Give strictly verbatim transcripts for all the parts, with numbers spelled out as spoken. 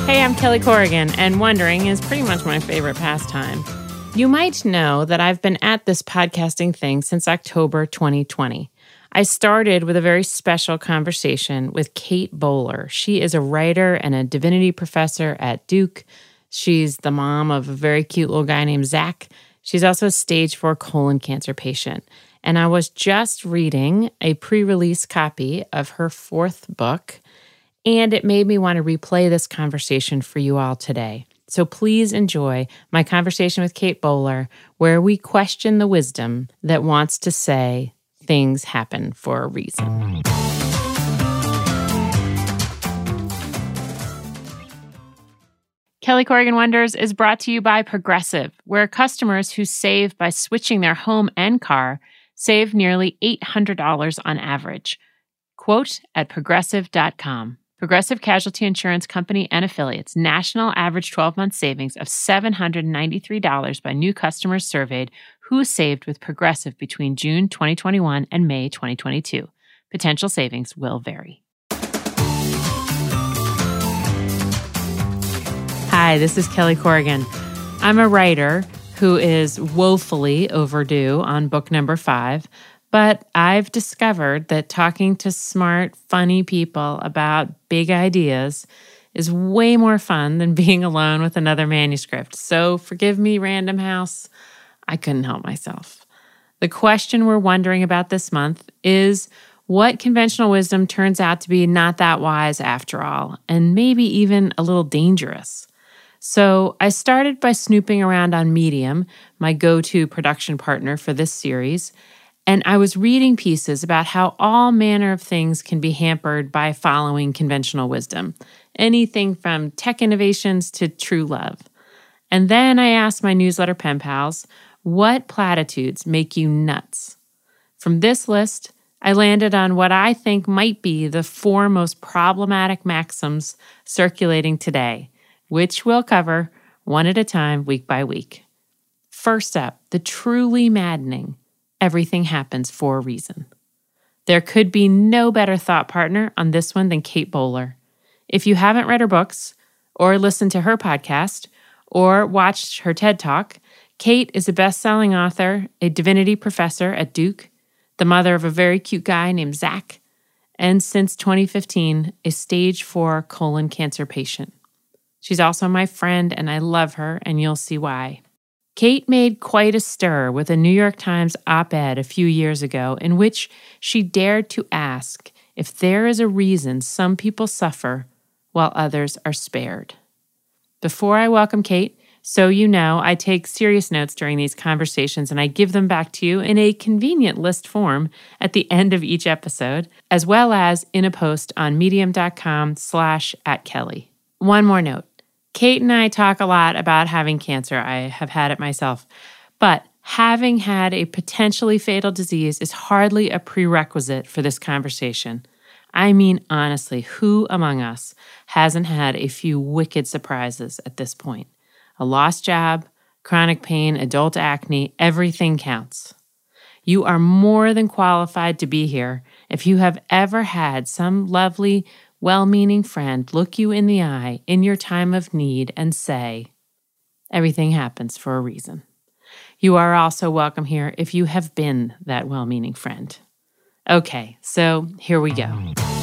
Hey, I'm Kelly Corrigan, and wondering is pretty much my favorite pastime. You might know that I've been at this podcasting thing since October twenty twenty. I started with a very special conversation with Kate Bowler. She is a writer and a divinity professor at Duke. She's the mom of a very cute little guy named Zach. She's also a stage four colon cancer patient. And I was just reading a pre-release copy of her fourth book, and it made me want to replay this conversation for you all today. So please enjoy my conversation with Kate Bowler, where we question the wisdom that wants to say things happen for a reason. Kelly Corrigan Wonders is brought to you by Progressive, where customers who save by switching their home and car save nearly eight hundred dollars on average. Quote at progressive dot com. Progressive Casualty Insurance Company and Affiliates. National average twelve-month savings of seven hundred ninety-three dollars by new customers surveyed who saved with Progressive between June twenty twenty-one and May twenty twenty-two. Potential savings will vary. Hi, this is Kelly Corrigan. I'm a writer who is woefully overdue on book number five. But I've discovered that talking to smart, funny people about big ideas is way more fun than being alone with another manuscript. So forgive me, Random House. I couldn't help myself. The question we're wondering about this month is what conventional wisdom turns out to be not that wise after all, and maybe even a little dangerous. So I started by snooping around on Medium, my go-to production partner for this series, and I was reading pieces about how all manner of things can be hampered by following conventional wisdom. Anything from tech innovations to true love. And then I asked my newsletter pen pals, what platitudes make you nuts? From this list, I landed on what I think might be the four most problematic maxims circulating today, which we'll cover one at a time, week by week. First up, the truly maddening. Everything happens for a reason. There could be no better thought partner on this one than Kate Bowler. If you haven't read her books, or listened to her podcast, or watched her TED Talk, Kate is a best-selling author, a divinity professor at Duke, the mother of a very cute guy named Zach, and since twenty fifteen, a stage four colon cancer patient. She's also my friend, and I love her, and you'll see why. Kate made quite a stir with a New York Times op-ed a few years ago in which she dared to ask if there is a reason some people suffer while others are spared. Before I welcome Kate, so you know, I take serious notes during these conversations and I give them back to you in a convenient list form at the end of each episode, as well as in a post on medium.com slash at Kelly. One more note. Kate and I talk a lot about having cancer. I have had it myself. But having had a potentially fatal disease is hardly a prerequisite for this conversation. I mean, honestly, who among us hasn't had a few wicked surprises at this point? A lost job, chronic pain, adult acne, everything counts. You are more than qualified to be here if you have ever had some lovely, well-meaning friend look you in the eye in your time of need and say, everything happens for a reason. You are also welcome here if you have been that well-meaning friend. Okay, so here we go.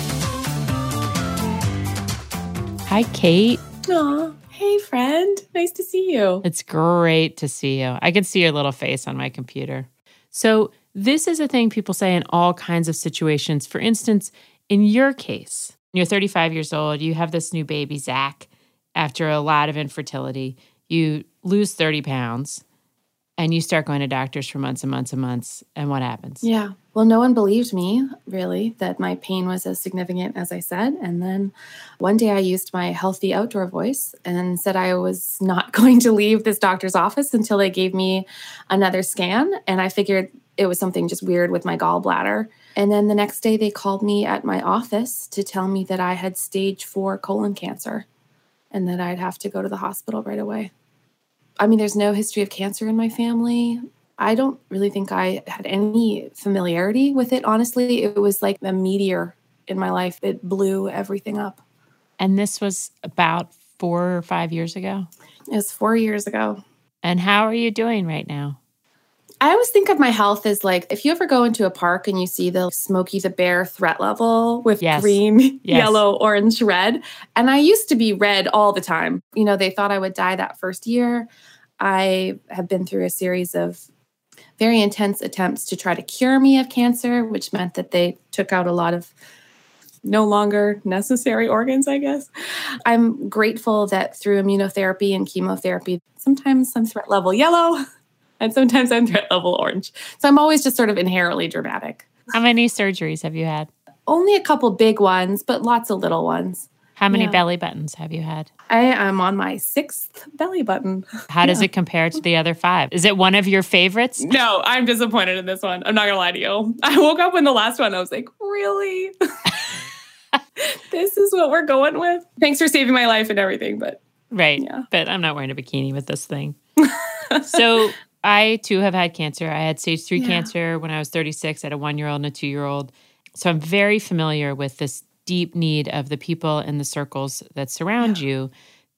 Hi, Kate. Aw, hey, friend. Nice to see you. It's great to see you. I can see your little face on my computer. So this is a thing people say in all kinds of situations. For instance, in your case, you're thirty-five years old, you have this new baby, Zach, after a lot of infertility. You lose thirty pounds, and you start going to doctors for months and months and months, and what happens? Yeah. Well, no one believed me, really, that my pain was as significant as I said. And then one day I used my healthy outdoor voice and said I was not going to leave this doctor's office until they gave me another scan. And I figured it was something just weird with my gallbladder. And then the next day they called me at my office to tell me that I had stage four colon cancer and that I'd have to go to the hospital right away. I mean, there's no history of cancer in my family. I don't really think I had any familiarity with it. Honestly, it was like a meteor in my life. It blew everything up. And this was about four or five years ago? It was four years ago. And how are you doing right now? I always think of my health as like, if you ever go into a park and you see the Smokey the Bear threat level with yes. green, yes. yellow, orange, red. And I used to be red all the time. You know, they thought I would die that first year. I have been through a series of very intense attempts to try to cure me of cancer, which meant that they took out a lot of no longer necessary organs, I guess. I'm grateful that through immunotherapy and chemotherapy, sometimes I'm threat level yellow and sometimes I'm threat level orange. So I'm always just sort of inherently dramatic. How many surgeries have you had? Only a couple big ones, but lots of little ones. How many yeah. belly buttons have you had? I am on my sixth belly button. How does yeah. it compare to the other five? Is it one of your favorites? No, I'm disappointed in this one. I'm not going to lie to you. I woke up in the last one. I was like, really? This is what we're going with? Thanks for saving my life and everything, but right. Yeah. But I'm not wearing a bikini with this thing. So I too have had cancer. I had stage three yeah. cancer when I was thirty-six. I had a one-year-old and a two-year-old. So I'm very familiar with this deep need of the people in the circles that surround yeah. you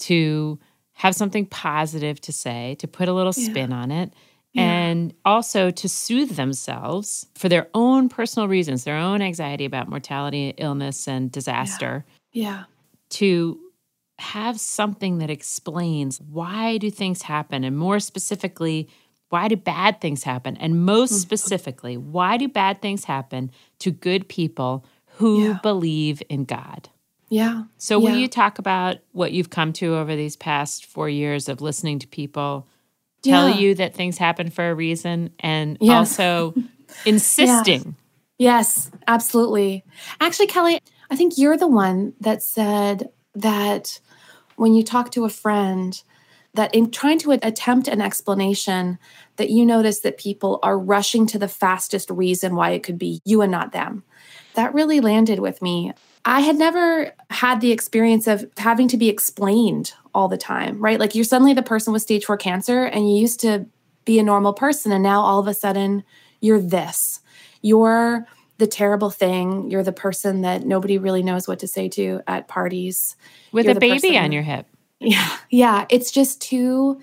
to have something positive to say, to put a little yeah. spin on it. Yeah. And also to soothe themselves for their own personal reasons, their own anxiety about mortality, illness, and disaster. Yeah. yeah. To have something that explains why do things happen, and more specifically, why do bad things happen? And most mm-hmm. specifically, why do bad things happen to good people who yeah. believe in God? Yeah. So yeah. will you talk about what you've come to over these past four years of listening to people tell yeah. you that things happen for a reason, and yes. also insisting? Yeah. Yes, absolutely. Actually, Kelly, I think you're the one that said that when you talk to a friend, that in trying to attempt an explanation, that you notice that people are rushing to the fastest reason why it could be you and not them. That really landed with me. I had never had the experience of having to be explained all the time, right? Like you're suddenly the person with stage four cancer and you used to be a normal person. And now all of a sudden you're this. You're the terrible thing. You're the person that nobody really knows what to say to at parties. With you're a baby on your hip. Yeah. Yeah. It's just too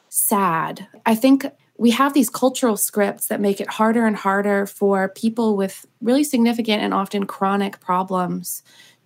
sad. I think we have these cultural scripts that make it harder and harder for people with really significant and often chronic problems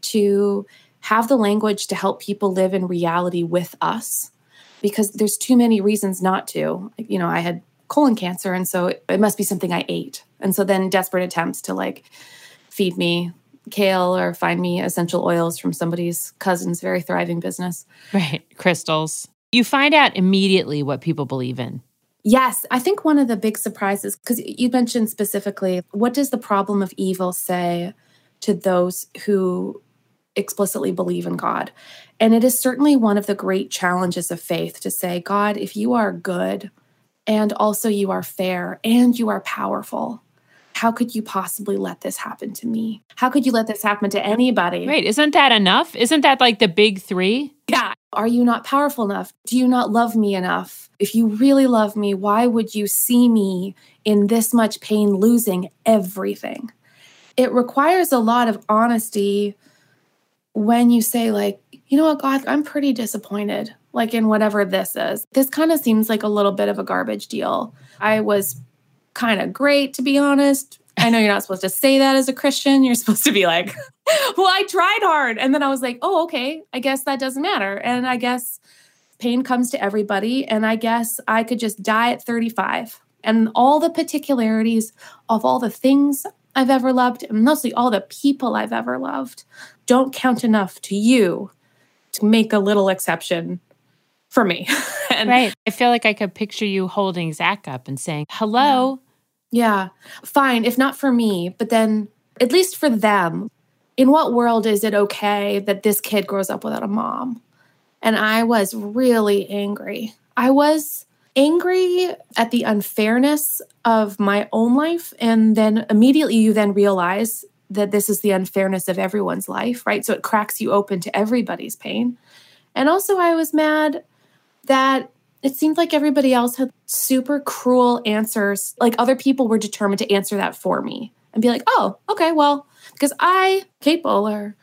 to have the language to help people live in reality with us, because there's too many reasons not to. You know, I had colon cancer, and so it, it must be something I ate. And so then desperate attempts to like feed me kale or find me essential oils from somebody's cousin's very thriving business. Right. Crystals. You find out immediately what people believe in. Yes. I think one of the big surprises, because you mentioned specifically, what does the problem of evil say to those who explicitly believe in God? And it is certainly one of the great challenges of faith to say, God, if you are good and also you are fair and you are powerful, how could you possibly let this happen to me? How could you let this happen to anybody? Right. Isn't that enough? Isn't that like the big three? Yeah. Are you not powerful enough? Do you not love me enough? If you really love me, why would you see me in this much pain, losing everything? It requires a lot of honesty when you say, like, you know what, God, I'm pretty disappointed, like in whatever this is. This kind of seems like a little bit of a garbage deal. I was kind of great, to be honest. I know you're not supposed to say that as a Christian. You're supposed to be like, well, I tried hard. And then I was like, oh, okay, I guess that doesn't matter. And I guess pain comes to everybody. And I guess I could just die at thirty-five. And all the particularities of all the things I've ever loved, and mostly all the people I've ever loved, don't count enough to you to make a little exception for me. And right. I feel like I could picture you holding Zach up and saying, hello. Yeah. Fine. If not for me, but then at least for them, in what world is it okay that this kid grows up without a mom? And I was really angry. I was angry at the unfairness of my own life. And then immediately you then realize that this is the unfairness of everyone's life, right? So it cracks you open to everybody's pain. And also I was mad that it seemed like everybody else had super cruel answers. Like other people were determined to answer that for me and be like, oh, okay, well, because I, Kate Bowler,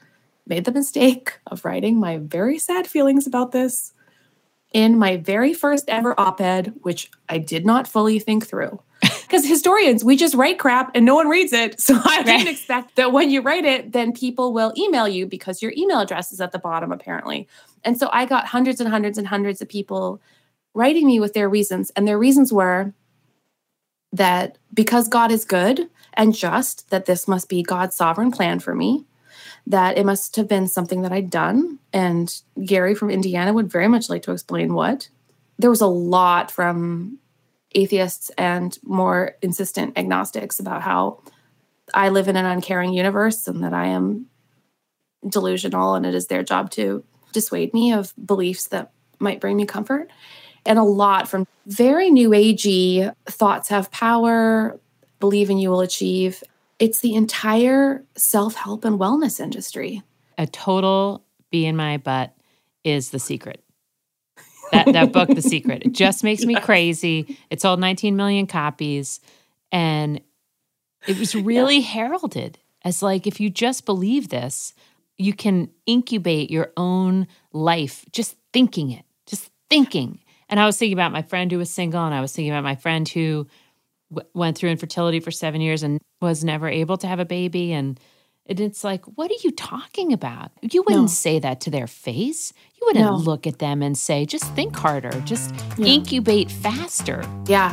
made the mistake of writing my very sad feelings about this in my very first ever op-ed, which I did not fully think through. Because historians, we just write crap and no one reads it. So I didn't expect that when you write it, then people will email you because your email address is at the bottom, apparently. And so I got hundreds and hundreds and hundreds of people writing me with their reasons. And their reasons were that because God is good and just, that this must be God's sovereign plan for me, that it must have been something that I'd done. And Gary from Indiana would very much like to explain what. There was a lot from atheists and more insistent agnostics about how I live in an uncaring universe and that I am delusional and it is their job to dissuade me of beliefs that might bring me comfort. And a lot from very new agey thoughts have power, believe in you will achieve. It's the entire self-help and wellness industry. A total bee in my butt is The Secret. That that book, The Secret. It just makes me crazy. It sold nineteen million copies. And it was really yeah. heralded as like, if you just believe this, you can incubate your own life just thinking it, just thinking. And I was thinking about my friend who was single, and I was thinking about my friend who w- went through infertility for seven years and was never able to have a baby. And And it's like, what are you talking about? You wouldn't no. say that to their face. You wouldn't no. look at them and say, just think harder, just yeah. incubate faster. Yeah.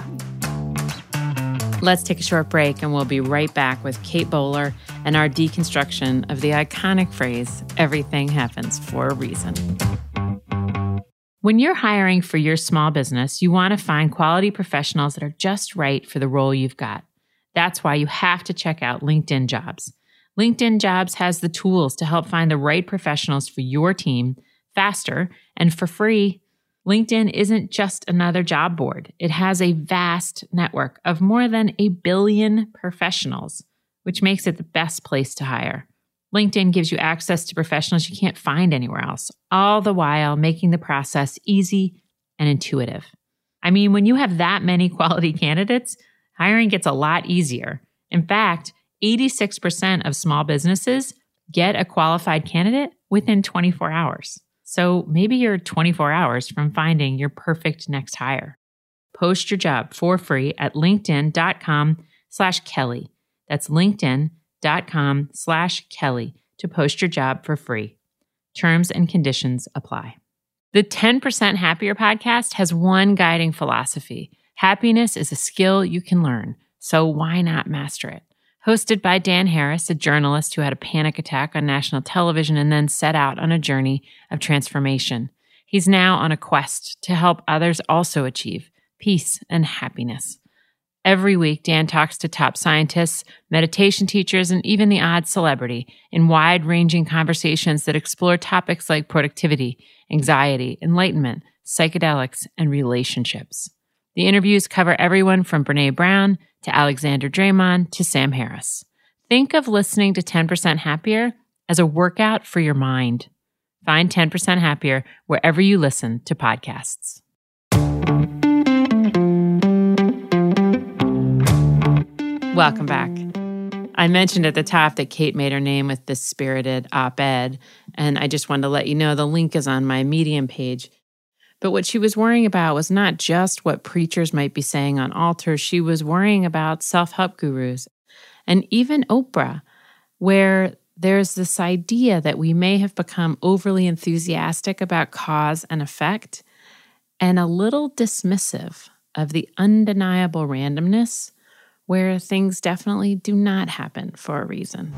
Let's take a short break and we'll be right back with Kate Bowler and our deconstruction of the iconic phrase, everything happens for a reason. When you're hiring for your small business, you want to find quality professionals that are just right for the role you've got. That's why you have to check out LinkedIn Jobs. LinkedIn Jobs has the tools to help find the right professionals for your team faster and for free. LinkedIn isn't just another job board. It has a vast network of more than a billion professionals, which makes it the best place to hire. LinkedIn gives you access to professionals you can't find anywhere else, all the while making the process easy and intuitive. I mean, when you have that many quality candidates, hiring gets a lot easier. In fact, eighty-six percent of small businesses get a qualified candidate within twenty-four hours. So maybe you're twenty-four hours from finding your perfect next hire. Post your job for free at linkedin.com slash Kelly. That's linkedin.com slash Kelly to post your job for free. Terms and conditions apply. The ten percent Happier podcast has one guiding philosophy. Happiness is a skill you can learn, so why not master it? Hosted by Dan Harris, a journalist who had a panic attack on national television and then set out on a journey of transformation. He's now on a quest to help others also achieve peace and happiness. Every week, Dan talks to top scientists, meditation teachers, and even the odd celebrity in wide-ranging conversations that explore topics like productivity, anxiety, enlightenment, psychedelics, and relationships. The interviews cover everyone from Brené Brown to Alexander Draymond to Sam Harris. Think of listening to ten percent Happier as a workout for your mind. Find ten percent Happier wherever you listen to podcasts. Welcome back. I mentioned at the top that Kate made her name with this spirited op-ed, and I just wanted to let you know the link is on my Medium page. But what she was worrying about was not just what preachers might be saying on altars. She was worrying about self-help gurus and even Oprah, where there's this idea that we may have become overly enthusiastic about cause and effect and a little dismissive of the undeniable randomness where things definitely do not happen for a reason.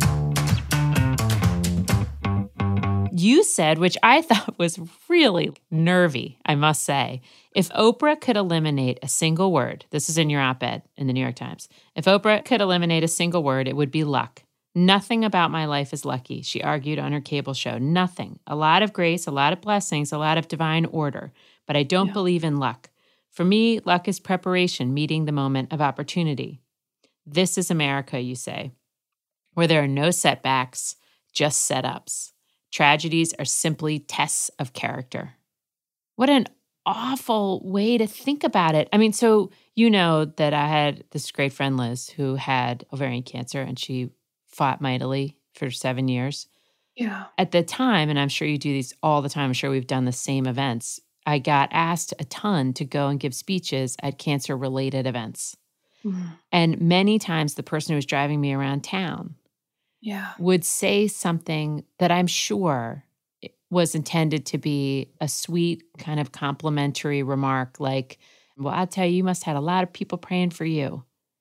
You said, which I thought was really nervy, I must say, if Oprah could eliminate a single word, this is in your op-ed in the New York Times, if Oprah could eliminate a single word, it would be luck. Nothing about my life is lucky, she argued on her cable show. Nothing. A lot of grace, a lot of blessings, a lot of divine order, but I don't yeah. believe in luck. For me, luck is preparation, meeting the moment of opportunity. This is America, you say, where there are no setbacks, just setups. Tragedies are simply tests of character. What an awful way to think about it. I mean, so you know that I had this great friend, Liz, who had ovarian cancer, and she fought mightily for seven years. Yeah. At the time, and I'm sure you do these all the time, I'm sure we've done the same events, I got asked a ton to go and give speeches at cancer-related events. Mm. And many times the person who was driving me around town Yeah. would say something that I'm sure was intended to be a sweet kind of complimentary remark like, well, I'll tell you, you must have had a lot of people praying for you.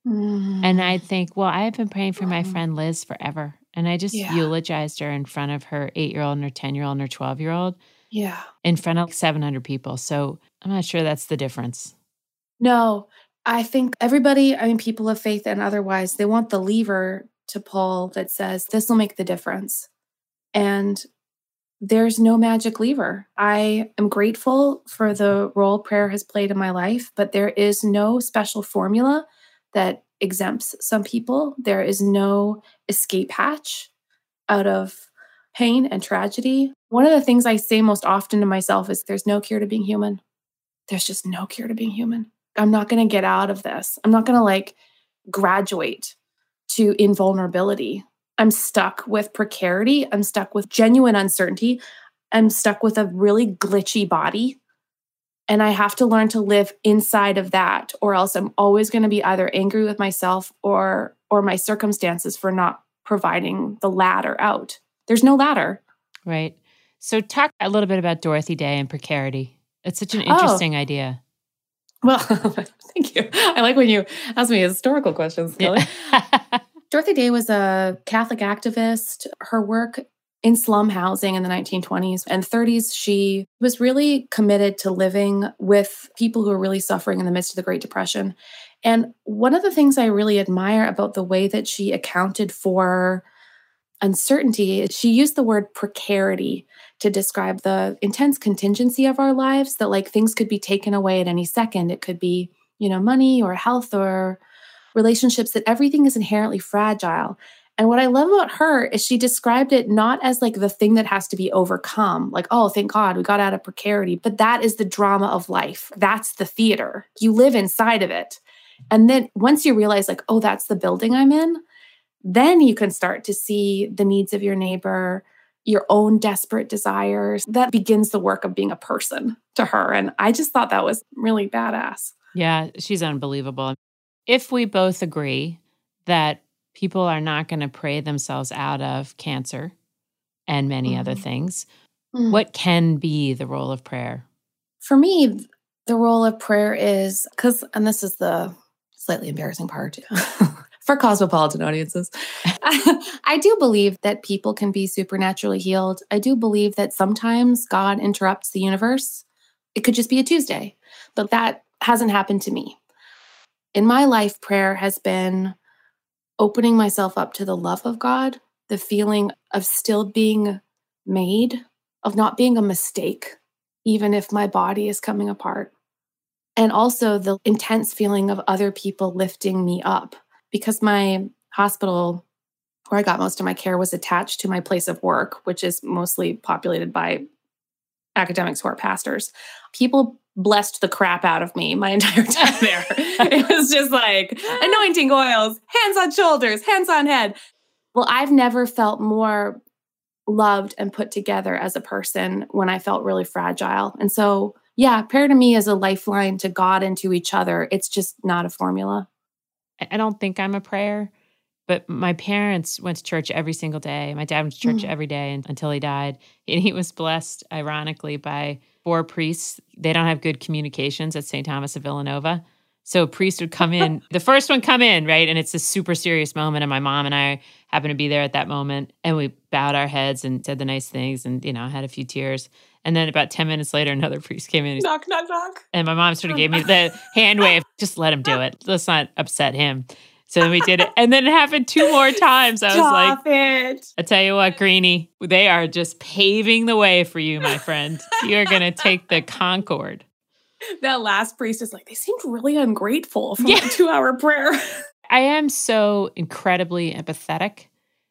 And Mm. I'd think, well, I've been praying for my Mhm. friend Liz forever. And I just Yeah. eulogized her in front of her eight-year-old and her ten-year-old and her twelve-year-old Yeah. in front of seven hundred people. So I'm not sure that's the difference. No, I think everybody, I mean, people of faith and otherwise, they want the lever to pull that says, this will make the difference. And there's no magic lever. I am grateful for the role prayer has played in my life, but there is no special formula that exempts some people. There is no escape hatch out of pain and tragedy. One of the things I say most often to myself is there's no cure to being human. There's just no cure to being human. I'm not going to get out of this. I'm not going to like graduate to invulnerability. I'm stuck with precarity. I'm stuck with genuine uncertainty. I'm stuck with a really glitchy body. And I have to learn to live inside of that, or else I'm always going to be either angry with myself or or my circumstances for not providing the ladder out. There's no ladder. Right. So talk a little bit about Dorothy Day and precarity. It's such an Oh, interesting idea. well, thank you. I like when you ask me historical questions, Kelly. Yeah. Dorothy Day was a Catholic activist. Her work in slum housing in the nineteen twenties and thirties, she was really committed to living with people who were really suffering in the midst of the Great Depression. And one of the things I really admire about the way that she accounted for uncertainty is she used the word precarity to describe the intense contingency of our lives, that like things could be taken away at any second. It could be, you know, money or health or relationships, that everything is inherently fragile. And what I love about her is she described it not as like the thing that has to be overcome, like, oh, thank God we got out of precarity, but that is the drama of life. That's the theater. You live inside of it. And then once you realize like, oh, that's the building I'm in, then you can start to see the needs of your neighbor, your own desperate desires. That begins the work of being a person to her. And I just thought that was really badass. Yeah, she's unbelievable. If we both agree that people are not going to pray themselves out of cancer and many mm-hmm. other things, mm-hmm. what can be the role of prayer? For me, the role of prayer is, because, and this is the slightly embarrassing part for cosmopolitan audiences, I do believe that people can be supernaturally healed. I do believe that sometimes God interrupts the universe. It could just be a Tuesday, but that hasn't happened to me. In my life, prayer has been opening myself up to the love of God, the feeling of still being made, of not being a mistake, even if my body is coming apart. And also the intense feeling of other people lifting me up, because my hospital where I got most of my care was attached to my place of work, which is mostly populated by academics who are pastors. People blessed the crap out of me my entire time there. It was just like anointing oils, hands on shoulders, hands on head. Well, I've never felt more loved and put together as a person when I felt really fragile. And so, yeah, prayer to me is a lifeline to God and to each other. It's just not a formula. I don't think I'm a prayer, but my parents went to church every single day. My dad went to church mm. every day until he died. And he was blessed, ironically, by four priests. They don't have good communications at Saint Thomas of Villanova. So a priest would come in, the first one come in, right? And it's a super serious moment. And my mom and I happened to be there at that moment. And we bowed our heads and said the nice things and, you know, had a few tears. And then about ten minutes later, another priest came in. Knock, knock, knock. And my mom sort of gave me the hand wave. Just let him do it. Let's not upset him. So then we did it. And then it happened two more times. I was Stop like, it. I tell you what, Greenie, they are just paving the way for you, my friend. You're going to take the Concorde. That last priest is like, they seemed really ungrateful for yeah. my two-hour prayer. I am so incredibly empathetic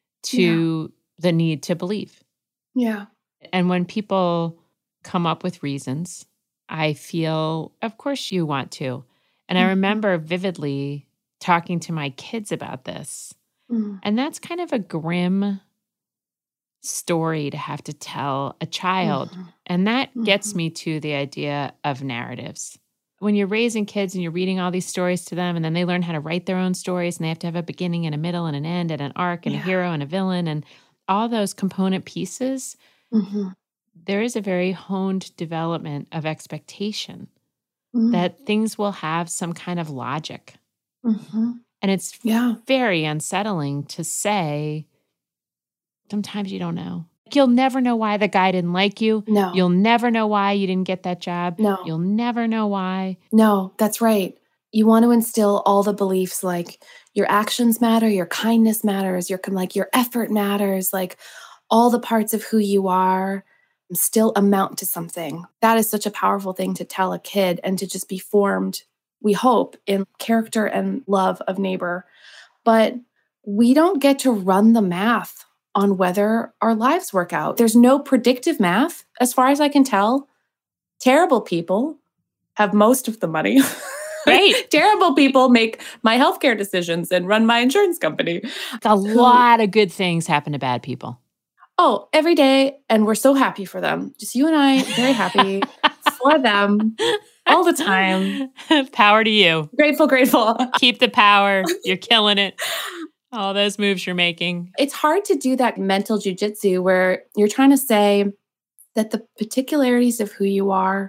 to yeah. the need to believe. Yeah. And when people come up with reasons, I feel, of course you want to. And mm-hmm. I remember vividly talking to my kids about this. Mm. And that's kind of a grim story to have to tell a child. Mm-hmm. And that gets Mm-hmm. me to the idea of narratives. When you're raising kids and you're reading all these stories to them, and then they learn how to write their own stories, and they have to have a beginning and a middle and an end and an arc and Yeah. a hero and a villain and all those component pieces, Mm-hmm. there is a very honed development of expectation Mm-hmm. that things will have some kind of logic. Mm-hmm. And it's Yeah. very unsettling to say, sometimes you don't know. You'll never know why the guy didn't like you. No. You'll never know why you didn't get that job. No. You'll never know why. No, that's right. You want to instill all the beliefs like your actions matter, your kindness matters, your like your effort matters, like all the parts of who you are still amount to something. That is such a powerful thing to tell a kid and to just be formed, we hope, in character and love of neighbor. But we don't get to run the math on whether our lives work out. There's no predictive math, as far as I can tell. Terrible people have most of the money. Right. Terrible people make my healthcare decisions and run my insurance company. A lot of good things happen to bad people. Oh, every day. And we're so happy for them. Just you and I, very happy for them all the time. Power to you. Grateful, grateful. Keep the power. You're killing it. All those moves you're making. It's hard to do that mental jujitsu where you're trying to say that the particularities of who you are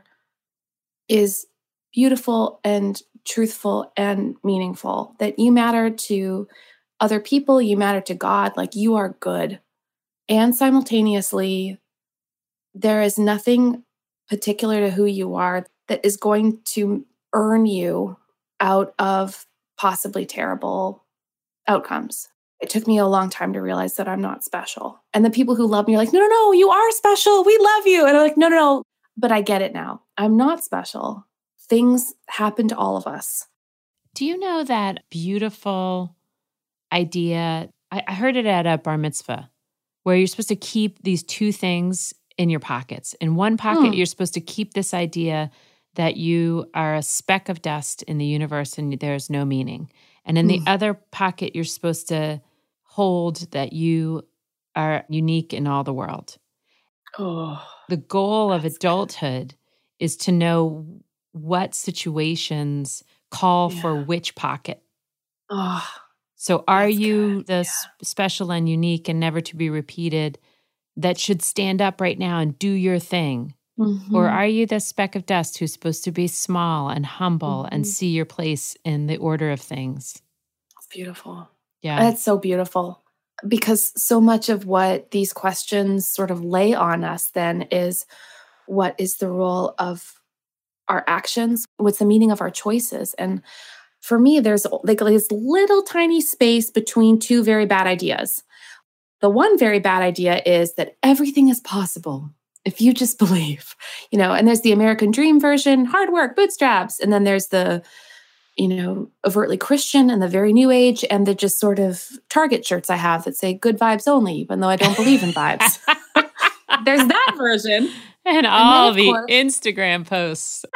is beautiful and truthful and meaningful, that you matter to other people, you matter to God, like you are good. And simultaneously, there is nothing particular to who you are that is going to earn you out of possibly terrible outcomes. It took me a long time to realize that I'm not special. And the people who love me are like, no, no, no, you are special. We love you. And I'm like, no, no, no. But I get it now. I'm not special. Things happen to all of us. Do you know that beautiful idea? I, I heard it at a bar mitzvah, where you're supposed to keep these two things in your pockets. In one pocket, Hmm. you're supposed to keep this idea that you are a speck of dust in the universe and there's no meaning. And in the Hmm. other pocket, you're supposed to hold that you are unique in all the world. Oh, The goal of That's good. adulthood is to know what situations call Yeah. for which pocket. oh, So are That's you good, the s- special and unique and never to be repeated that should stand up right now and do your thing? mhm. Or are you the speck of dust who's supposed to be small and humble and Mhm. see your place in the order of things? It's beautiful. Yeah. That's so beautiful. Because so much of what these questions sort of lay on us then is what is the role of our actions? What's the meaning of our choices? And for me, there's like this little tiny space between two very bad ideas. The one very bad idea is that everything is possible if you just believe, you know, and there's the American dream version, hard work, bootstraps. And then there's the, you know, overtly Christian and the very new age and the just sort of Target shirts I have that say good vibes only, even though I don't believe in vibes. There's that version. And all of the course- Instagram posts.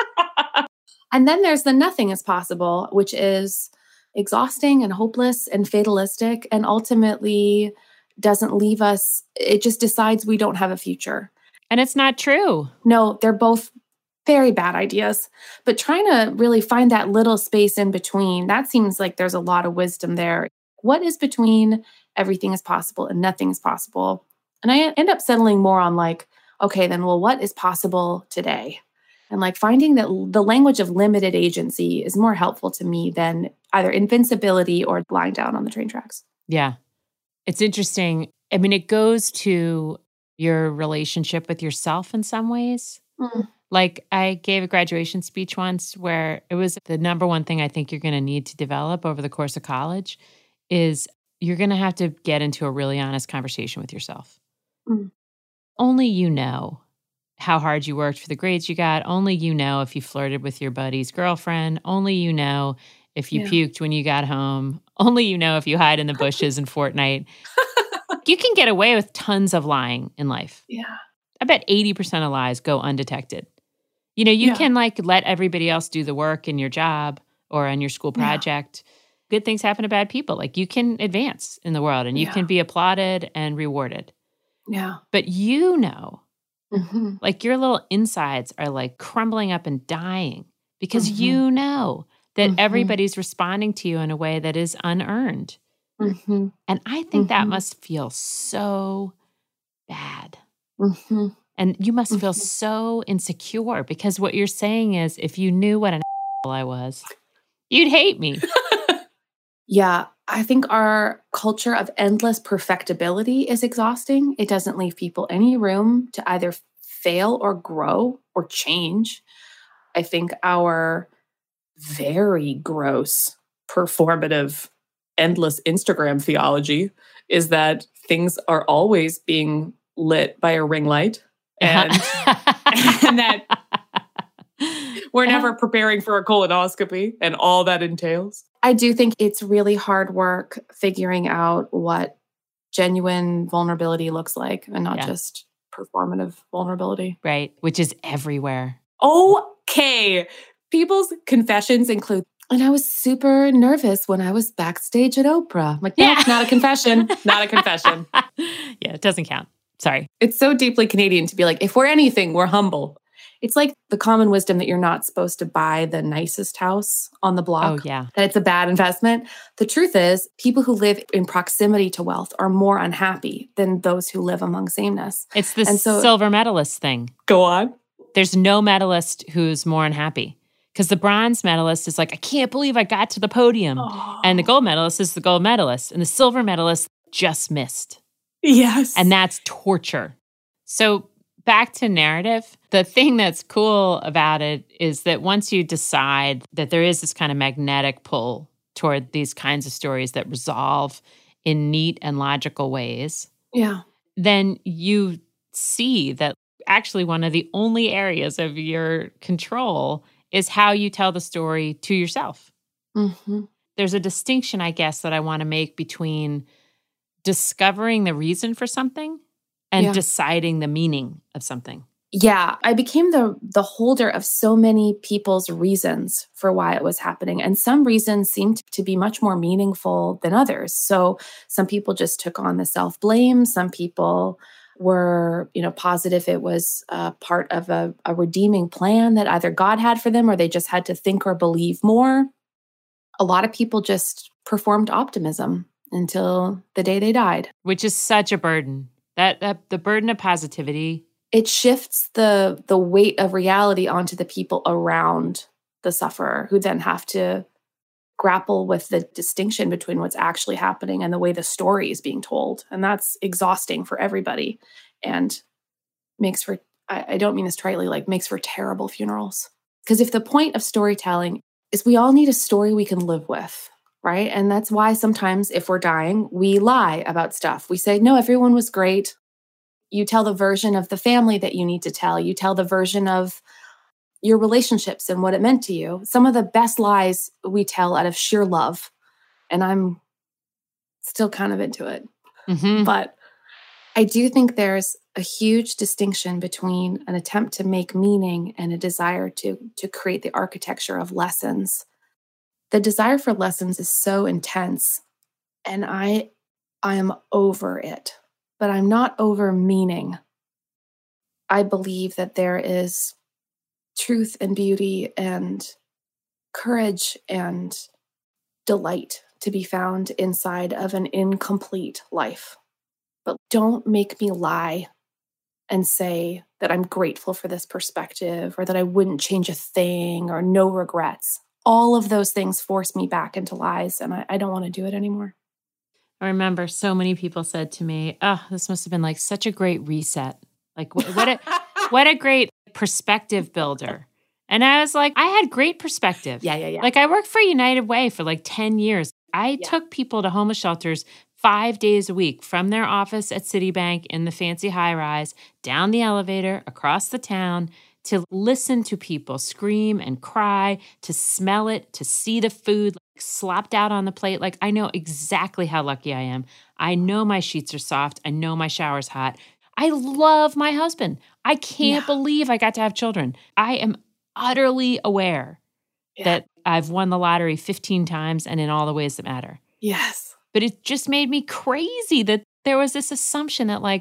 And then there's the nothing is possible, which is exhausting and hopeless and fatalistic and ultimately doesn't leave us. It just decides we don't have a future. And it's not true. No, they're both very bad ideas. But trying to really find that little space in between, that seems like there's a lot of wisdom there. What is between everything is possible and nothing is possible? And I end up settling more on like, okay, then, well, what is possible today? And like finding that the language of limited agency is more helpful to me than either invincibility or lying down on the train tracks. Yeah. It's interesting. I mean, it goes to your relationship with yourself in some ways. Mm. Like I gave a graduation speech once where it was the number one thing I think you're going to need to develop over the course of college is you're going to have to get into a really honest conversation with yourself. Mm. Only you know how hard you worked for the grades you got. Only you know if you flirted with your buddy's girlfriend. Only you know if you Yeah. puked when you got home. Only you know if you hide in the bushes in Fortnite. You can get away with tons of lying in life. Yeah. I bet eighty percent of lies go undetected. You know, you Yeah. can like let everybody else do the work in your job or on your school Yeah. project. Good things happen to bad people. Like you can advance in the world and you Yeah. can be applauded and rewarded. Yeah. But you know, Mm-hmm. like your little insides are like crumbling up and dying because Mm-hmm. you know that Mm-hmm. everybody's responding to you in a way that is unearned. Mm-hmm. And I think that Mm-hmm. must feel so bad. Mm-hmm. And you must feel Mm-hmm. so insecure because what you're saying is if you knew what an asshole I was, you'd hate me. Yeah. I think our culture of endless perfectibility is exhausting. It doesn't leave people any room to either fail or grow or change. I think our very gross, performative, endless Instagram theology is that things are always being lit by a ring light and, and that we're never preparing for a colonoscopy and all that entails. I do think it's really hard work figuring out what genuine vulnerability looks like and not Yeah. just performative vulnerability. Right, which is everywhere. Okay. People's confessions include, and I was super nervous when I was backstage at Oprah. I'm like, no, Yeah. not a confession. Not a confession. Yeah, it doesn't count. Sorry. It's so deeply Canadian to be like, if we're anything, we're humble. It's like the common wisdom that you're not supposed to buy the nicest house on the block. Oh, yeah. That it's a bad investment. The truth is, people who live in proximity to wealth are more unhappy than those who live among sameness. It's the And so- silver medalist thing. Go on. There's no medalist who's more unhappy because the bronze medalist is like, I can't believe I got to the podium. Oh. And the gold medalist is the gold medalist. And the silver medalist just missed. Yes. And that's torture. So back to narrative, the thing that's cool about it is that once you decide that there is this kind of magnetic pull toward these kinds of stories that resolve in neat and logical ways, yeah, then you see that actually one of the only areas of your control is how you tell the story to yourself. Mm-hmm. There's a distinction, I guess, that I want to make between discovering the reason for something and Yeah. deciding the meaning of something. Yeah, I became the the holder of so many people's reasons for why it was happening. And some reasons seemed to be much more meaningful than others. So some people just took on the self-blame. Some people were, you know, positive it was uh, part of a, a redeeming plan that either God had for them or they just had to think or believe more. A lot of people just performed optimism until the day they died. Which is such a burden. That, that the burden of positivity. It shifts the the weight of reality onto the people around the sufferer, who then have to grapple with the distinction between what's actually happening and the way the story is being told. And that's exhausting for everybody and makes for, I, I don't mean this tritely, like makes for terrible funerals. Because if the point of storytelling is we all need a story we can live with, right? And that's why sometimes if we're dying, we lie about stuff. We say, no, everyone was great. You tell the version of the family that you need to tell. You tell the version of your relationships and what it meant to you. Some of the best lies we tell out of sheer love. And I'm still kind of into it. Mm-hmm. But I do think there's a huge distinction between an attempt to make meaning and a desire to, to create the architecture of lessons. The desire for lessons is so intense, and I, I am over it. But I'm not over meaning. I believe that there is truth and beauty and courage and delight to be found inside of an incomplete life. But don't make me lie and say that I'm grateful for this perspective or that I wouldn't change a thing or no regrets. All of those things force me back into lies, and I, I don't want to do it anymore. I remember so many people said to me, oh, this must have been like such a great reset. Like what, what a what a great perspective builder. And I was like, I had great perspective. Yeah, yeah, yeah. Like I worked for United Way for like ten years. I Yeah. took people to homeless shelters five days a week from their office at Citibank in the fancy high rise, down the elevator, across the town, to listen to people scream and cry, to smell it, to see the food like, slopped out on the plate. Like, I know exactly how lucky I am. I know my sheets are soft. I know my shower's hot. I love my husband. I can't Yeah. believe I got to have children. I am utterly aware Yeah. that I've won the lottery fifteen times and in all the ways that matter. Yes. But it just made me crazy that there was this assumption that, like,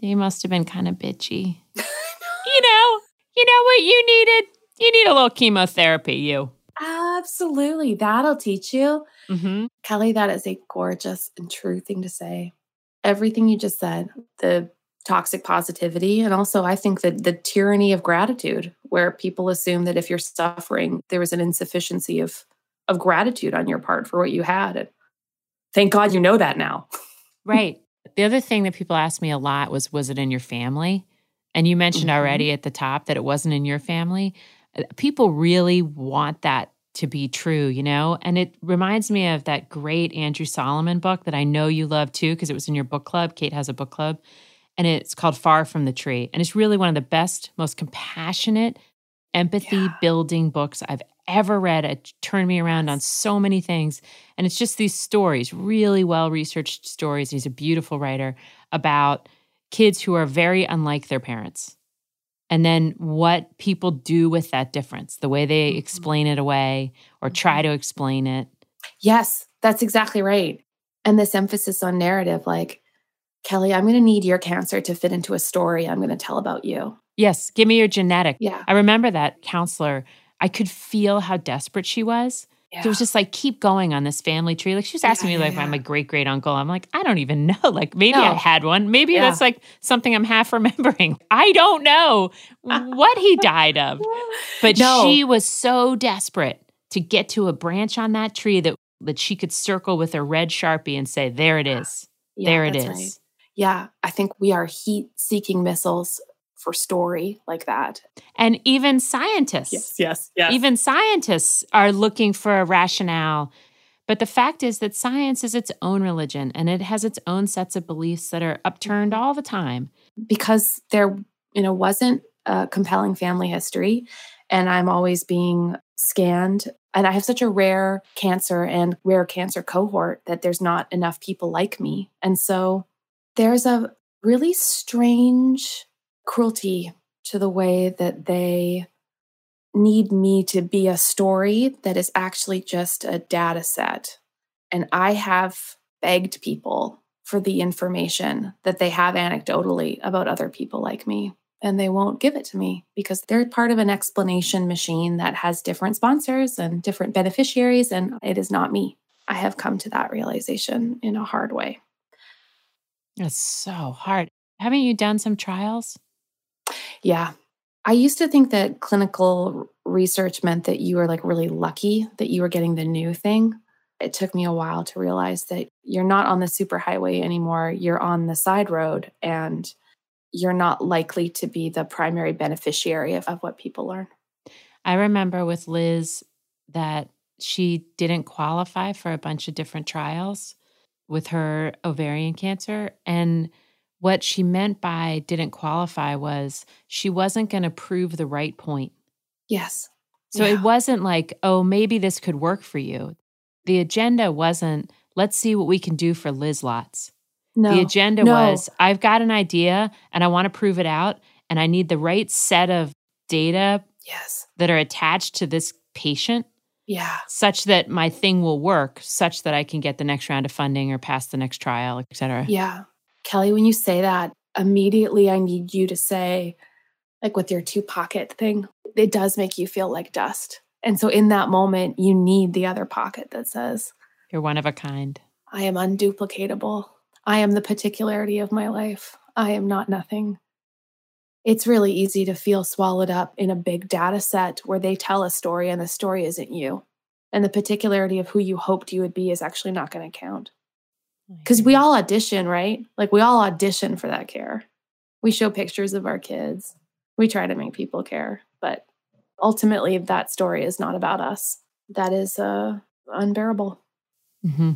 You must have been kind of bitchy. You know, you know what you needed? You need a little chemotherapy, you. Absolutely. That'll teach you. Mm-hmm. Kelly, that is a gorgeous and true thing to say. Everything you just said, the toxic positivity, and also I think that the tyranny of gratitude, where people assume that if you're suffering, there was an insufficiency of, of gratitude on your part for what you had. And thank God you know that now. Right. The other thing that people asked me a lot was, was it in your family? And you mentioned Mhm. already at the top that it wasn't in your family. Uh, People really want that to be true, you know? And it reminds me of that great Andrew Solomon book that I know you love too, because it was in your book club. Kate has a book club. And it's called Far from the Tree. And it's really one of the best, most compassionate, empathy Yeah. building books I've ever read. It turned me around on Yes. so many things. And it's just these stories, really well researched stories. He's a beautiful writer about kids who are very unlike their parents. And then what people do with that difference, the way they Mhm. explain it away or try Mhm. to explain it. Yes, that's exactly right. And this emphasis on narrative, like, Kelly, I'm going to need your cancer to fit into a story I'm going to tell about you. Yes, give me your genetic. Yeah. I remember that counselor. I could feel how desperate she was. It was Yeah. just like, keep going on this family tree. Like she was asking Yeah, me, yeah, like, if I'm yeah. a great great uncle. I'm like, I don't even know. Like maybe I No. had one. Maybe Yeah. that's like something I'm half remembering. I don't know what he died of. But No. she was so desperate to get to a branch on that tree that that she could circle with a red Sharpie and say, there it is. Yeah, There it that's is. right. Yeah, I think we are heat-seeking missiles for story like that. And even scientists. Yes, yes, yes. Even scientists are looking for a rationale. But the fact is that science is its own religion and it has its own sets of beliefs that are upturned all the time. Because there, you know, wasn't a compelling family history, and I'm always being scanned. And I have such a rare cancer and rare cancer cohort that there's not enough people like me. And so there's a really strange cruelty to the way that they need me to be a story that is actually just a data set. And I have begged people for the information that they have anecdotally about other people like me. And they won't give it to me because they're part of an explanation machine that has different sponsors and different beneficiaries. And it is not me. I have come to that realization in a hard way. It's so hard. Haven't you done some trials? Yeah. I used to think that clinical research meant that you were like really lucky that you were getting the new thing. It took me a while to realize that you're not on the superhighway anymore. You're on the side road and you're not likely to be the primary beneficiary of, of what people learn. I remember with Liz that she didn't qualify for a bunch of different trials with her ovarian cancer. And what she meant by didn't qualify was she wasn't going to prove the right point. Yes. So Yeah. it wasn't like, oh, maybe this could work for you. The agenda wasn't, let's see what we can do for Liz Lots. No. The agenda no. was, I've got an idea and I want to prove it out. And I need the right set of data Yes. that are attached to this patient Yeah. such that my thing will work, such that I can get the next round of funding or pass the next trial, et cetera. Yeah. Kelly, when you say that, immediately I need you to say, like with your two pocket thing, it does make you feel like dust. And so in that moment, you need the other pocket that says, You're one of a kind. I am unduplicatable. I am the particularity of my life. I am not nothing. It's really easy to feel swallowed up in a big data set where they tell a story and the story isn't you. And the particularity of who you hoped you would be is actually not going to count. Because we all audition, right? Like we all audition for that care. We show pictures of our kids. We try to make people care. But ultimately, that story is not about us. That is uh, unbearable. Mm-hmm.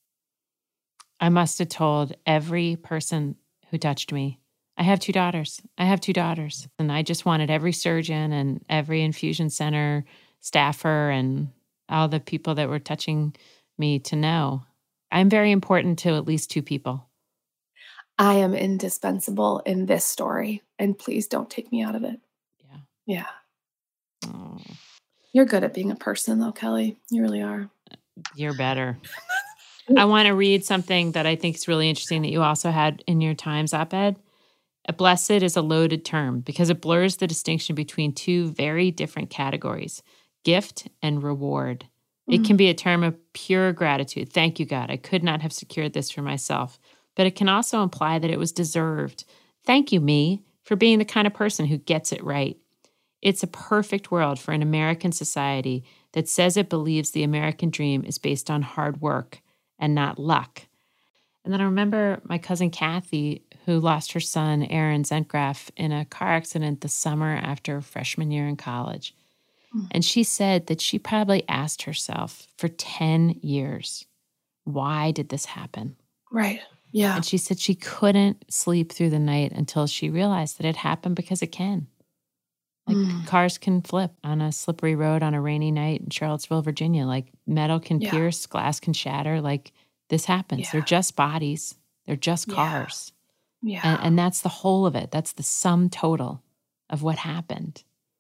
I must have told every person who touched me. I have two daughters. I have two daughters. And I just wanted every surgeon and every infusion center staffer and all the people that were touching me to know I'm very important to at least two people. I am indispensable in this story. And please don't take me out of it. Yeah. Yeah. Oh, You're good at being a person, though, Kelly. You really are. you're better. I want to read something that I think is really interesting that you also had in your Times op-ed. A blessed is a loaded term because it blurs the distinction between two very different categories, gift and reward. It can be a term of pure gratitude. Thank you, God. I could not have secured this for myself. But it can also imply that it was deserved. Thank you, me, for being the kind of person who gets it right. It's a perfect world for an American society that says it believes the American dream is based on hard work and not luck. And then I remember my cousin Kathy, who lost her son, Aaron Zentgraf, in a car accident the summer after freshman year in college. Mm. And she said that she probably asked herself for ten years, why did this happen? Right. Yeah. And she said she couldn't sleep through the night until she realized that it happened because it can. Like mm. cars can flip on a slippery road on a rainy night in Charlottesville, Virginia. Like metal can yeah. pierce, glass can shatter. Like this happens. Yeah. They're just bodies. They're just cars. Yeah. And, and that's the whole of it. That's the sum total of what happened.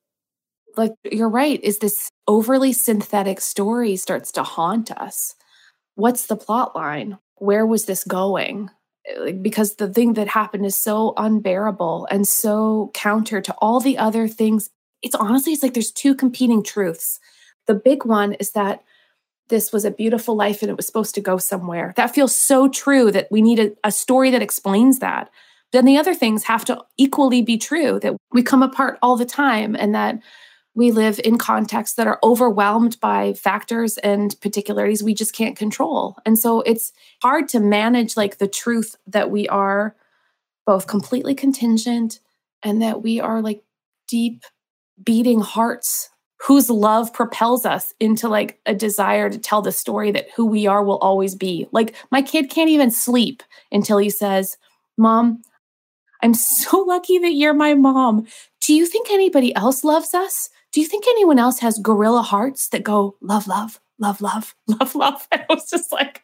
Like you're right. Is this overly synthetic story starts to haunt us? What's the plot line? Where was this going? Because the thing that happened is so unbearable and so counter to all the other things. It's honestly, it's like there's two competing truths. The big one is that this was a beautiful life and it was supposed to go somewhere. That feels so true that we need a, a story that explains that. Then the other things have to equally be true, that we come apart all the time and that we live in contexts that are overwhelmed by factors and particularities we just can't control. And so it's hard to manage like the truth that we are both completely contingent and that we are like deep beating hearts whose love propels us into like a desire to tell the story that who we are will always be. Like my kid can't even sleep until he says, Mom, I'm so lucky that you're my mom. Do you think anybody else loves us? Do you think anyone else has gorilla hearts that go, love, love, love, love, love, love? And I was just like,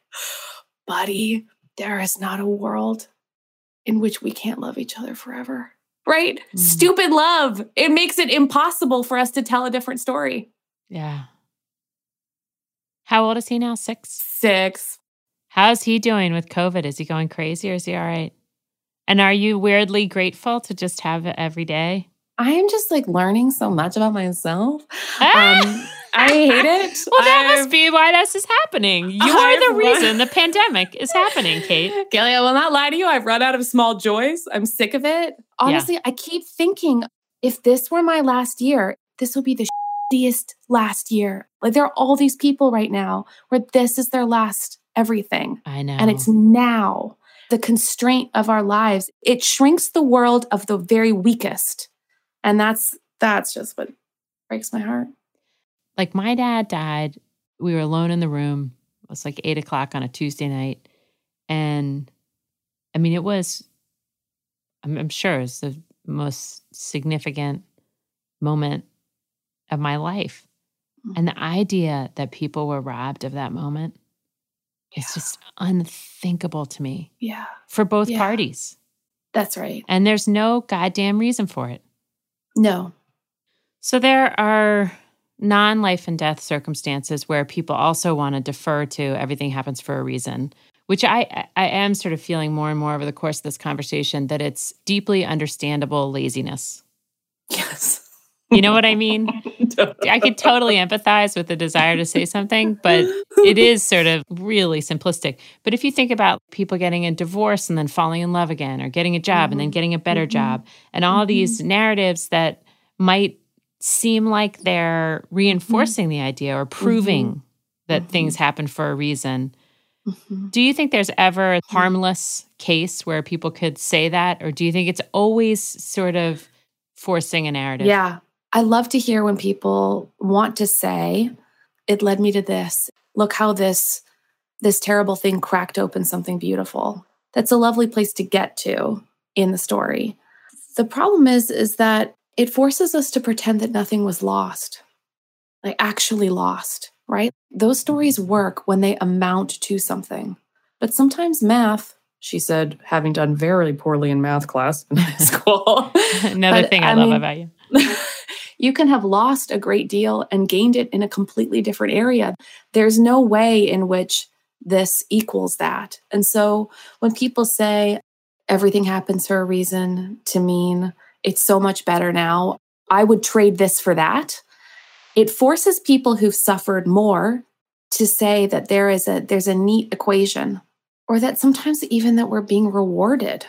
buddy, there is not a world in which we can't love each other forever. Right? Mm. Stupid love. It makes it impossible for us to tell a different story. Yeah. How old is he now? Six? Six. How's he doing with COVID? Is he going crazy or is he all right? And are you weirdly grateful to just have it every day? I am just like learning so much about myself. Um, I hate it. Well, that I've, must be why this is happening. You I've are the reason run, the pandemic is happening, Kate. Kelly, I will not lie to you. I've run out of small joys. I'm sick of it. Honestly, yeah. I keep thinking if this were my last year, this would be the shittiest last year. Like there are all these people right now where this is their last everything. I know. And it's now the constraint of our lives. It shrinks the world of the very weakest. And that's that's just what breaks my heart. Like my dad died. We were alone in the room. It was like eight o'clock on a Tuesday night. And I mean, it was, I'm, I'm sure it's the most significant moment of my life. Mm-hmm. And the idea that people were robbed of that moment yeah. is just unthinkable to me. Yeah. For both yeah. parties. That's right. And there's no goddamn reason for it. No. So there are non-life and death circumstances where people also want to defer to everything happens for a reason, which I, I am sort of feeling more and more over the course of this conversation that it's deeply understandable laziness. Yes. You know what I mean? I could totally empathize with the desire to say something, but it is sort of really simplistic. But if you think about people getting a divorce and then falling in love again, or getting a job mm-hmm. and then getting a better mm-hmm. job, and all mm-hmm. these narratives that might seem like they're reinforcing mm-hmm. the idea or proving mm-hmm. that mm-hmm. things happen for a reason. Mm-hmm. Do you think there's ever a harmless case where people could say that? Or do you think it's always sort of forcing a narrative? Yeah. I love to hear when people want to say, it led me to this. Look how this, this terrible thing cracked open something beautiful. That's a lovely place to get to in the story. The problem is, is that it forces us to pretend that nothing was lost, like actually lost, right? Those stories work when they amount to something. But sometimes math, she said, having done very poorly in math class in high school. Another but, thing I, I love mean, about you. You can have lost a great deal and gained it in a completely different area. There's no way in which this equals that. And so when people say, everything happens for a reason to mean it's so much better now. I would trade this for that. It forces people who've suffered more to say that there is a there's a neat equation, or that sometimes even that we're being rewarded.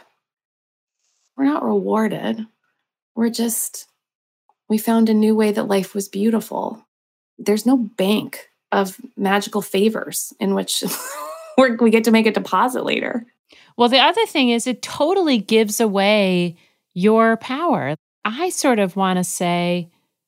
We're not rewarded. We're just, we found a new way that life was beautiful. There's no bank of magical favors in which we're, we get to make a deposit later. Well, the other thing is it totally gives away your power. I sort of want to say,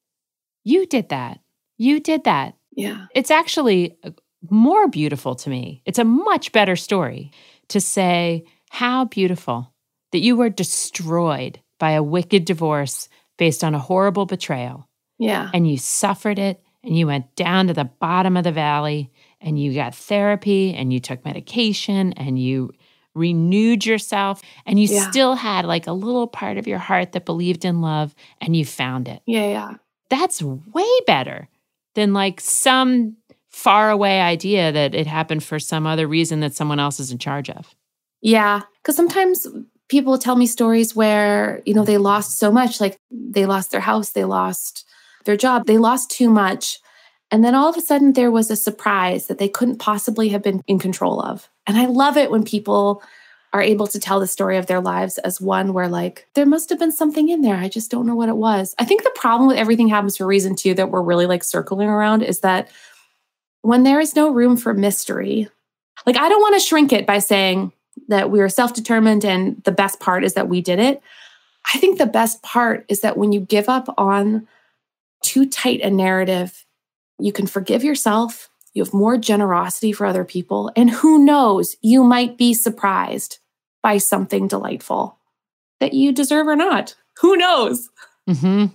you did that. You did that. Yeah. It's actually more beautiful to me. It's a much better story to say, how beautiful that you were destroyed by a wicked divorce based on a horrible betrayal. Yeah. And you suffered it, and you went down to the bottom of the valley, and you got therapy, and you took medication, and you renewed yourself, and you Yeah. still had like a little part of your heart that believed in love, and you found it. Yeah, yeah. That's way better than like some faraway idea that it happened for some other reason that someone else is in charge of. Yeah. Because sometimes people tell me stories where, you know, they lost so much, like they lost their house, they lost their job, they lost too much. And then all of a sudden there was a surprise that they couldn't possibly have been in control of. And I love it when people are able to tell the story of their lives as one where like, there must have been something in there. I just don't know what it was. I think the problem with everything happens for a reason too, that we're really like circling around, is that when there is no room for mystery, like I don't want to shrink it by saying that we are self-determined and the best part is that we did it. I think the best part is that when you give up on too tight a narrative, you can forgive yourself, you have more generosity for other people, and who knows, you might be surprised by something delightful that you deserve or not. Who knows? Mm-hmm.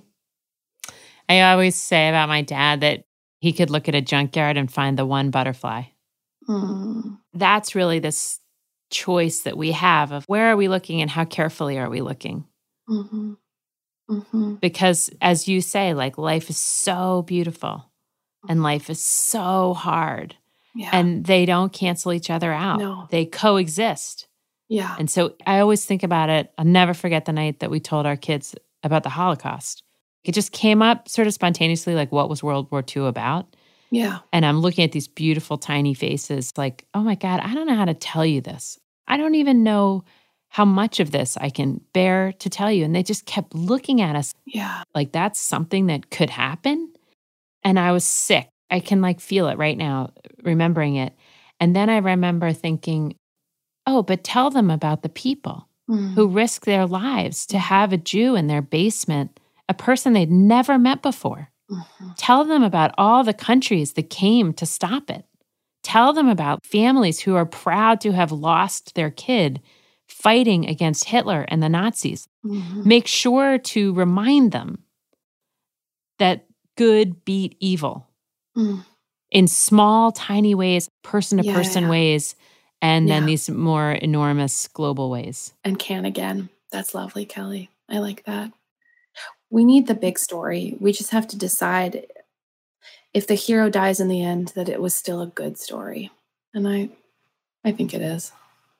I always say about my dad that he could look at a junkyard and find the one butterfly. Mm. That's really this choice that we have of where are we looking and how carefully are we looking? Mm-hmm. Mm-hmm. Because as you say, like life is so beautiful and life is so hard, Yeah. and they don't cancel each other out. No. They coexist. Yeah. And so I always think about it. I'll never forget the night that we told our kids about the Holocaust. It just came up sort of spontaneously, like what was World War Two about? Yeah. And I'm looking at these beautiful tiny faces like, oh my God, I don't know how to tell you this. I don't even know how much of this I can bear to tell you. And they just kept looking at us Yeah. like that's something that could happen. And I was sick. I can like feel it right now, remembering it. And then I remember thinking, oh, but tell them about the people Mm. who risked their lives to have a Jew in their basement, a person they'd never met before. Mm-hmm. Tell them about all the countries that came to stop it. Tell them about families who are proud to have lost their kid fighting against Hitler and the Nazis. Mm-hmm. Make sure to remind them that good beat evil Mm. in small, tiny ways, person-to-person Yeah, yeah. ways, and then Yeah. these more enormous global ways. And can again. That's lovely, Kelly. I like that. We need the big story. We just have to decide if the hero dies in the end, that it was still a good story. And I I think it is.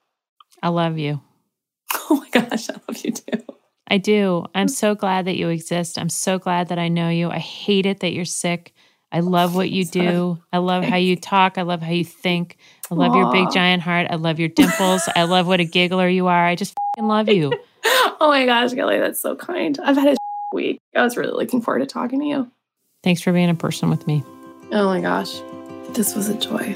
I love you. Oh my gosh, I love you too. I do. I'm so glad that you exist. I'm so glad that I know you. I hate it that you're sick. I love what you do. I love how you talk. I love how you think. I love your big Aw. giant heart. I love your dimples. I love what a giggler you are. I just fucking love you. Oh my gosh, Kelly, that's so kind. I've had a week. I was really looking forward to talking to you. Thanks for being a person with me. Oh my gosh, this was a joy.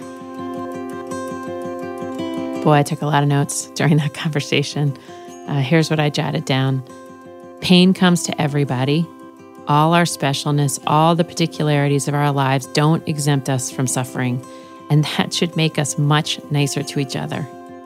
Boy, I took a lot of notes during that conversation. Uh, here's what I jotted down. Pain comes to everybody. All our specialness, all the particularities of our lives don't exempt us from suffering, and that should make us much nicer to each other.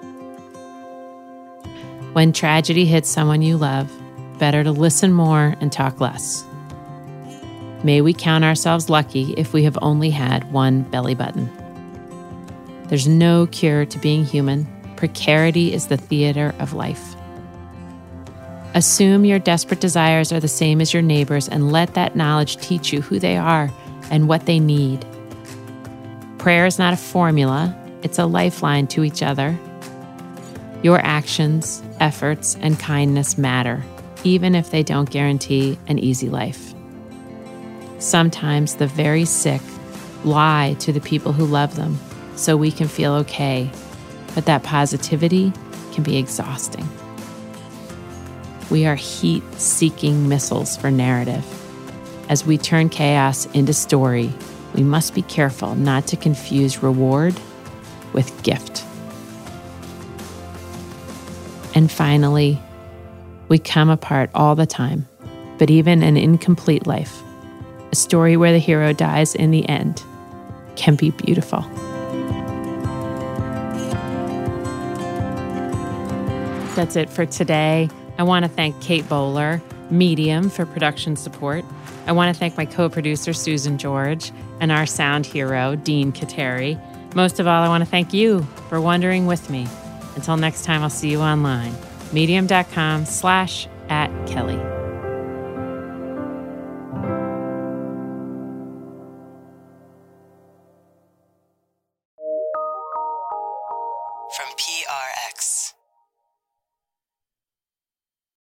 When tragedy hits someone you love, better to listen more and talk less. May we count ourselves lucky if we have only had one belly button. There's no cure to being human. Precarity is the theater of life. Assume your desperate desires are the same as your neighbors and let that knowledge teach you who they are and what they need. Prayer is not a formula, it's a lifeline to each other. Your actions, efforts, and kindness matter, even if they don't guarantee an easy life. Sometimes the very sick lie to the people who love them so we can feel okay, but that positivity can be exhausting. We are heat-seeking missiles for narrative. As we turn chaos into story, we must be careful not to confuse reward with gift. And finally, we come apart all the time, but even an incomplete life, a story where the hero dies in the end, can be beautiful. That's it for today. I want to thank Kate Bowler, Medium, for production support. I want to thank my co-producer, Susan George, and our sound hero, Dean Kateri. Most of all, I want to thank you for wondering with me. Until next time, I'll see you online. Medium.com slash at Kelly.